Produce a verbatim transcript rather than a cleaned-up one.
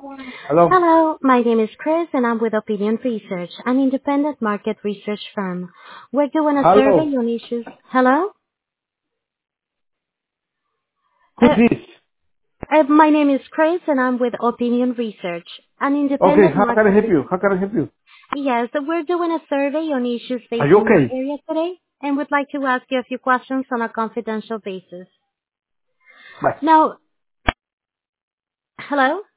Hello? Hello, my name is Chris and I'm with Opinion Research, an independent market research firm. We're doing a survey Hello? on issues. Hello? Who's Uh, this? uh, my name is Chris and I'm with Opinion Research, an Okay, independent how can I market help research. you? How can I help you? Yes, we're doing a survey on issues Are you facing your okay? area today and would like to ask you a few questions on a confidential basis. Bye. Now, hello?